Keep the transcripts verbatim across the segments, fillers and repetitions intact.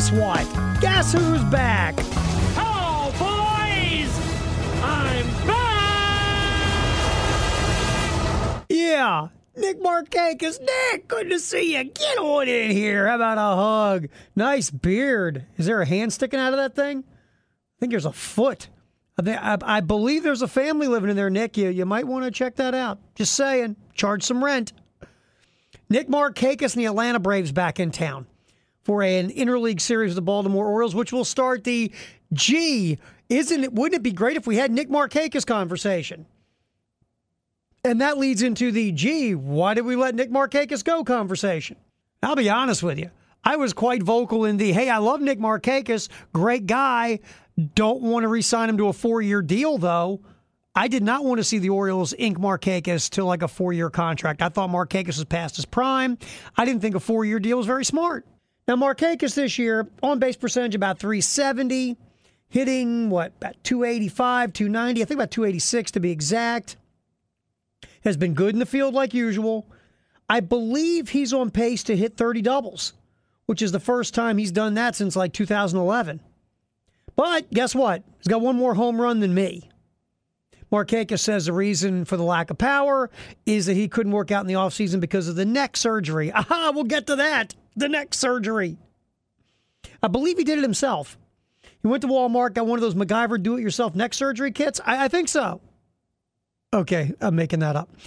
guess what? Guess who's back? Hello, boys! I'm back! Yeah, Nick Markakis. Nick, good to see you. Get on in here. How about a hug? Nice beard. Is there a hand sticking out of that thing? I think there's a foot. I, think, I, I believe there's a family living in there, Nick. You, you might want to check that out. Just saying. Charge some rent. Nick Markakis and the Atlanta Braves back in town for an interleague series with the Baltimore Orioles, which will start the G. Isn't it? Wouldn't it be great if we had Nick Markakis conversation? And that leads into the G. Why did we let Nick Markakis go conversation? I'll be honest with you. I was quite vocal in the, hey, I love Nick Markakis, great guy. Don't want to re-sign him to a four-year deal, though. I did not want to see the Orioles ink Markakis to like a four-year contract. I thought Markakis was past his prime. I didn't think a four-year deal was very smart. Now, Markakis this year, on-base percentage about three seventy, hitting, what, about two eighty-five, two ninety, I think about two eighty-six to be exact. Has been good in the field like usual. I believe he's on pace to hit thirty doubles, which is the first time he's done that since like two thousand eleven. But guess what? He's got one more home run than me. Markakis says the reason for the lack of power is that he couldn't work out in the offseason because of the neck surgery. Aha, we'll get to that. The neck surgery. I believe he did it himself. He went to Walmart, got one of those MacGyver do-it-yourself neck surgery kits. I, I think so. Okay, I'm making that up.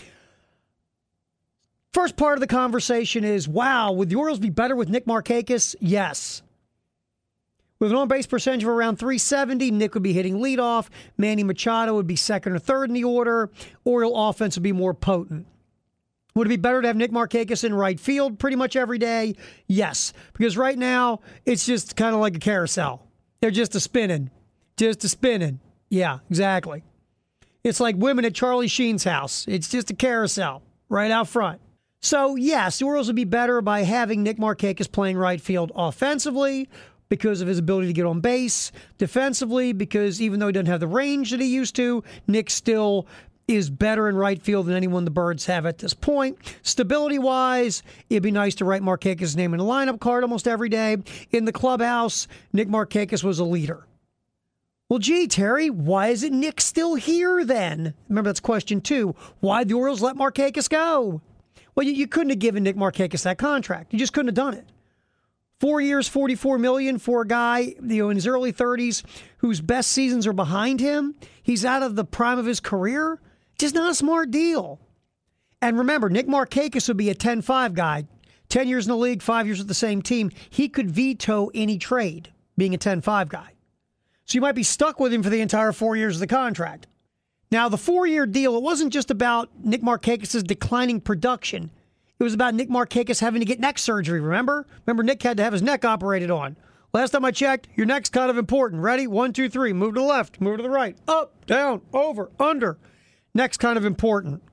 First part of the conversation is, wow, would the Orioles be better with Nick Markakis? Yes. With an on-base percentage of around three seventy, Nick would be hitting leadoff. Manny Machado would be second or third in the order. Oriole offense would be more potent. Would it be better to have Nick Markakis in right field pretty much every day? Yes, because right now it's just kind of like a carousel. They're just a spinning. Just a spinning. Yeah, exactly. It's like women at Charlie Sheen's house. It's just a carousel right out front. So, yes, the Orioles would be better by having Nick Markakis playing right field offensively because of his ability to get on base, defensively because even though he doesn't have the range that he used to, Nick still is better in right field than anyone the Birds have at this point. Stability-wise, it'd be nice to write Markakis' name in a lineup card almost every day. In the clubhouse, Nick Markakis was a leader. Well, gee, Terry, why isn't Nick still here then? Remember, that's question two. Why'd the Orioles let Markakis go? Well, you, you couldn't have given Nick Markakis that contract. You just couldn't have done it. Four years, forty-four million dollars for a guy, you know, in his early thirties whose best seasons are behind him. He's out of the prime of his career. Just not a smart deal. And remember, Nick Markakis would be a ten five guy. ten years in the league, five years with the same team. He could veto any trade, being a ten five guy. So you might be stuck with him for the entire four years of the contract. Now, the four-year deal, it wasn't just about Nick Markakis' declining production. It was about Nick Markakis having to get neck surgery, remember? Remember, Nick had to have his neck operated on. Last time I checked, your neck's kind of important. Ready? One, two, three. Move to the left. Move to the right. Up, down, over, under. Neck's kind of important.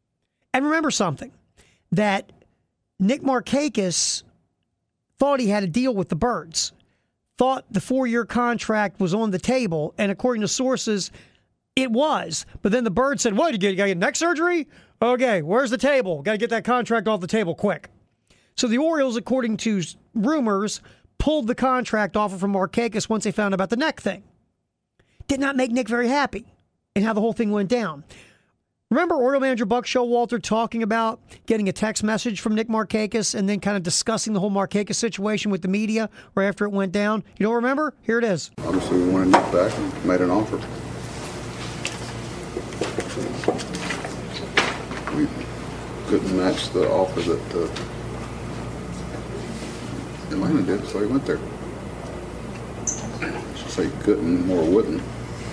And remember something, that Nick Markakis thought he had a deal with the Birds, thought the four-year contract was on the table, and according to sources, it was. But then the Birds said, what, you got to get neck surgery? Okay, where's the table? Got to get that contract off the table quick. So the Orioles, according to rumors, pulled the contract offer from Markakis once they found out about the neck thing. Did not make Nick very happy in how the whole thing went down. Remember Oriole manager Buck Showalter talking about getting a text message from Nick Markakis and then kind of discussing the whole Markakis situation with the media right after it went down? You don't remember? Here it is. Obviously, we wanted Nick back and made an offer. We couldn't match the offer that uh, Atlanta did, so he went there. I should say couldn't, more wouldn't.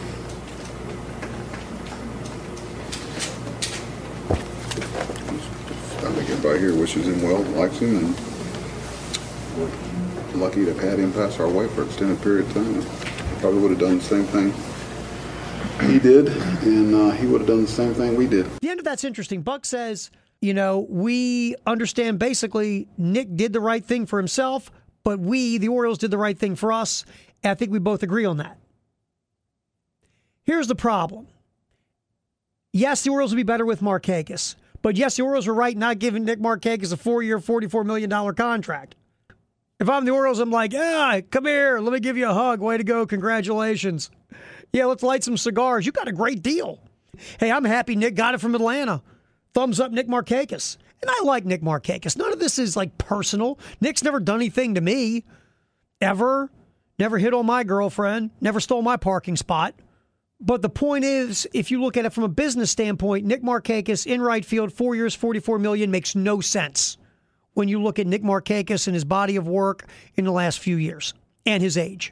I think everybody here wishes him well, likes him, and we're lucky to have had him pass our way for an extended period of time. Probably would have done the same thing he did, and uh, he would have done the same thing we did. The end of that's interesting. Buck says, you know, we understand basically Nick did the right thing for himself, but we, the Orioles, did the right thing for us. And I think we both agree on that. Here's the problem. Yes, the Orioles would be better with Markakis. But yes, the Orioles were right not giving Nick Markakis a four-year, forty-four million dollars contract. If I'm the Orioles, I'm like, yeah, come here. Let me give you a hug. Way to go. Congratulations. Yeah, let's light some cigars. You got a great deal. Hey, I'm happy Nick got it from Atlanta. Thumbs up, Nick Markakis. And I like Nick Markakis. None of this is like personal. Nick's never done anything to me. Ever. Never hit on my girlfriend. Never stole my parking spot. But the point is, if you look at it from a business standpoint, Nick Markakis in right field, four years, forty-four million dollars makes no sense when you look at Nick Markakis and his body of work in the last few years and his age.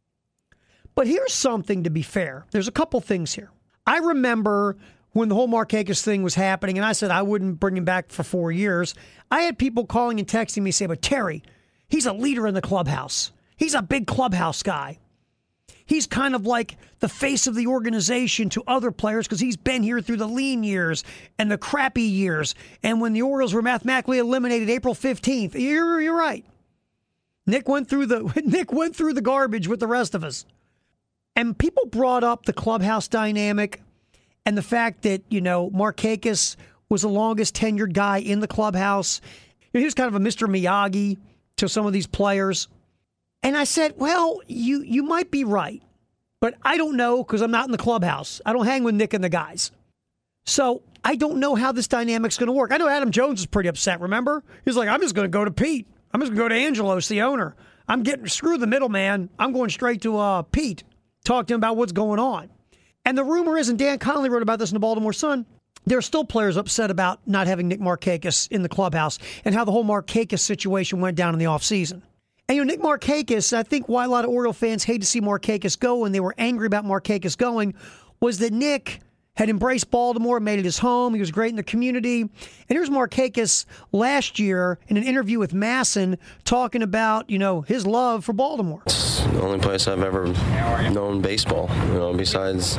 But here's something to be fair. There's a couple things here. I remember when the whole Markakis thing was happening, and I said I wouldn't bring him back for four years. I had people calling and texting me saying, but Terry, he's a leader in the clubhouse. He's a big clubhouse guy. He's kind of like the face of the organization to other players because he's been here through the lean years and the crappy years. And when the Orioles were mathematically eliminated April fifteenth, you're, you're right. Nick went through the Nick went through the garbage with the rest of us. And people brought up the clubhouse dynamic and the fact that, you know, Markakis was the longest tenured guy in the clubhouse. You know, he was kind of a Mister Miyagi to some of these players. And I said, well, you you might be right, but I don't know because I'm not in the clubhouse. I don't hang with Nick and the guys. So I don't know how this dynamic's going to work. I know Adam Jones is pretty upset, remember? He's like, I'm just going to go to Pete. I'm just going to go to Angelos, the owner. I'm getting, screw the middleman. I'm going straight to uh, Pete. Talk to him about what's going on. And the rumor is, and Dan Connolly wrote about this in the Baltimore Sun, there are still players upset about not having Nick Markakis in the clubhouse and how the whole Markakis situation went down in the offseason. And, you know, Nick Markakis, I think why a lot of Oriole fans hate to see Markakis go and they were angry about Markakis going was that Nick had embraced Baltimore, made it his home. He was great in the community. And here's Markakis last year in an interview with Masson talking about, you know, his love for Baltimore. It's the only place I've ever known baseball, you know, besides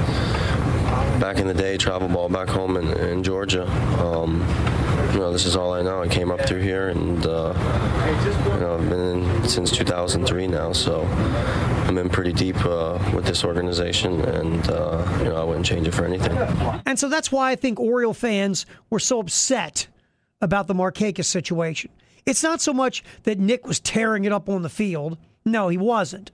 back in the day, travel ball back home in, in Georgia. Um, you know, this is all I know. I came up through here, and uh, you know, I've been in since two thousand three now, so I'm in pretty deep uh, with this organization, and uh, you know, I wouldn't change it for anything. And so that's why I think Oriole fans were so upset about the Markakis situation. It's not so much that Nick was tearing it up on the field. No, he wasn't.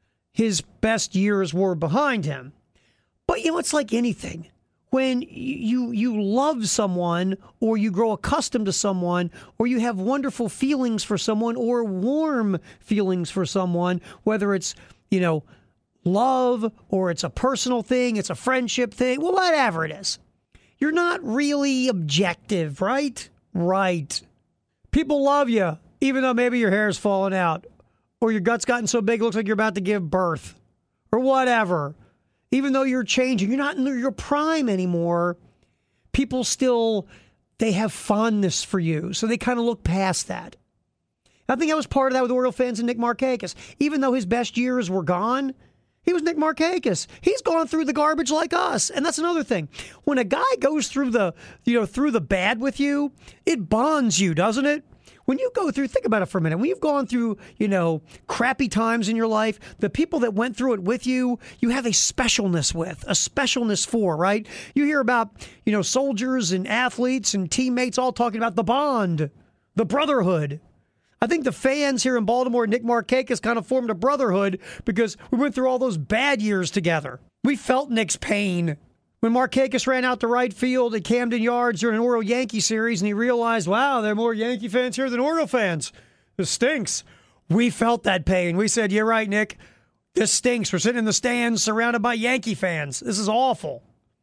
His best years were behind him. But, you know, it's like anything. When you you love someone or you grow accustomed to someone or you have wonderful feelings for someone or warm feelings for someone, whether it's, you know, love or it's a personal thing, it's a friendship thing, well, whatever it is, you're not really objective, right? Right. People love you, even though maybe your hair's falling out or your gut's gotten so big it looks like you're about to give birth or whatever. Even though you're changing, you're not in your prime anymore, people still, they have fondness for you. So they kind of look past that. I think that was part of that with Oriole fans and Nick Markakis. Even though his best years were gone, he was Nick Markakis. He's gone through the garbage like us. And that's another thing. When a guy goes through the, you know, through the bad with you, it bonds you, doesn't it? When you go through, think about it for a minute. When you've gone through, you know, crappy times in your life, the people that went through it with you, you have a specialness with, a specialness for, right? You hear about, you know, soldiers and athletes and teammates all talking about the bond, the brotherhood. I think the fans here in Baltimore, Nick Markakis, kind of formed a brotherhood because we went through all those bad years together. We felt Nick's pain. When Markakis ran out to right field at Camden Yards during an Oriole Yankee series and he realized, wow, there are more Yankee fans here than Oriole fans. This stinks. We felt that pain. We said, you're right, Nick. This stinks. We're sitting in the stands surrounded by Yankee fans. This is awful.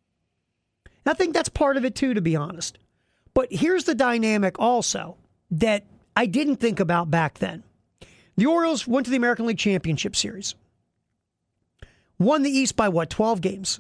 I think that's part of it too, to be honest. But here's the dynamic also that I didn't think about back then. The Orioles went to the American League Championship Series. Won the East by what, twelve games?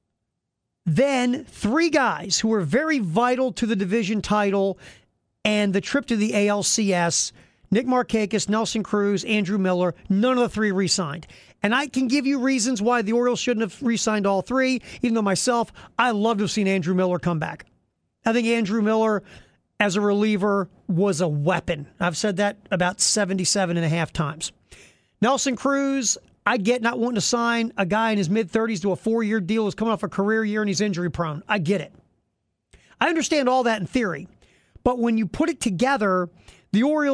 Then three guys who were very vital to the division title and the trip to the A L C S, Nick Markakis, Nelson Cruz, Andrew Miller, none of the three re-signed. And I can give you reasons why the Orioles shouldn't have re-signed all three, even though myself, I love to have seen Andrew Miller come back. I think Andrew Miller, as a reliever, was a weapon. I've said that about seventy-seven and a half times. Nelson Cruz, I get not wanting to sign a guy in his mid-thirties to a four-year deal who's coming off a career year and he's injury-prone. I get it. I understand all that in theory. But when you put it together, the Orioles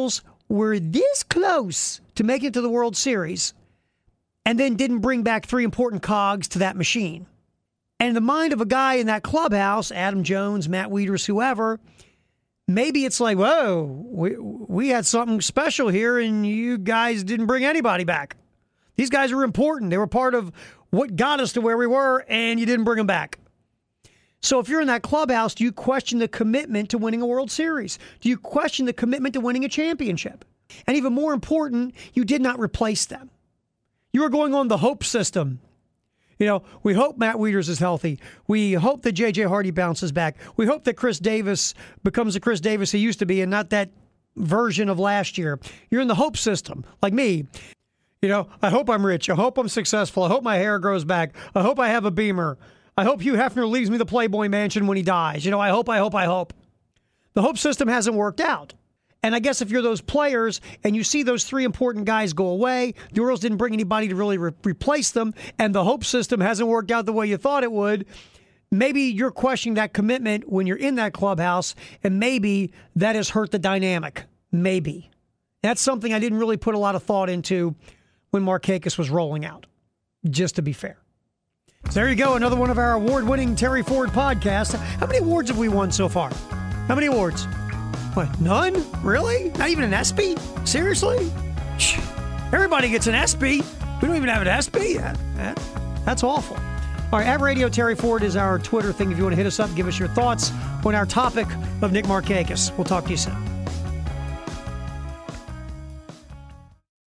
were this close to making it to the World Series and then didn't bring back three important cogs to that machine. And in the mind of a guy in that clubhouse, Adam Jones, Matt Wieters, whoever, maybe it's like, whoa, we, we had something special here and you guys didn't bring anybody back. These guys are important. They were part of what got us to where we were, and you didn't bring them back. So if you're in that clubhouse, do you question the commitment to winning a World Series? Do you question the commitment to winning a championship? And even more important, you did not replace them. You were going on the hope system. You know, we hope Matt Wieters is healthy. We hope that J J Hardy bounces back. We hope that Chris Davis becomes the Chris Davis he used to be and not that version of last year. You're in the hope system, like me. You know, I hope I'm rich. I hope I'm successful. I hope my hair grows back. I hope I have a Beamer. I hope Hugh Hefner leaves me the Playboy Mansion when he dies. You know, I hope, I hope, I hope. The hope system hasn't worked out. And I guess if you're those players and you see those three important guys go away, the Orioles didn't bring anybody to really re- replace them, and the hope system hasn't worked out the way you thought it would, maybe you're questioning that commitment when you're in that clubhouse, and maybe that has hurt the dynamic. Maybe. That's something I didn't really put a lot of thought into when Markakis was rolling out, just to be fair. So there you go, another one of our award-winning Terry Ford podcasts. How many awards have we won so far? How many awards? What, none? Really? Not even an ESPY? Seriously? Everybody gets an ESPY. We don't even have an ESPY? That, that, that's awful. All right, at Radio Terry Ford is our Twitter thing. If you want to hit us up, give us your thoughts on our topic of Nick Markakis. We'll talk to you soon.